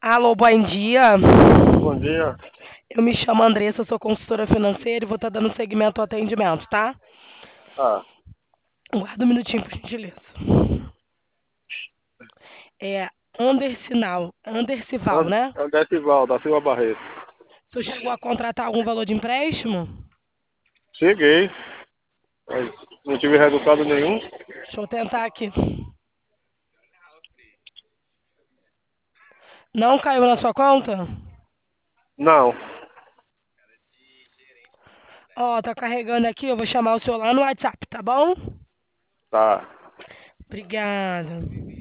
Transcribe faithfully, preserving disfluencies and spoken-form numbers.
Alô, bom dia. Bom dia. Eu me chamo Andressa, sou consultora financeira e vou estar dando seguimento ao atendimento, tá? Ah, Guarda um minutinho, por gentileza. É Andersinal, Andercival, And- né? Andetival, da Silva Barreto. O senhor chegou a contratar algum valor de empréstimo? Cheguei, mas não tive resultado nenhum. Deixa eu tentar aqui. Não caiu na sua conta? Não. Ó, tá carregando aqui, eu vou chamar o senhor lá no WhatsApp, tá bom? Tá. Obrigada.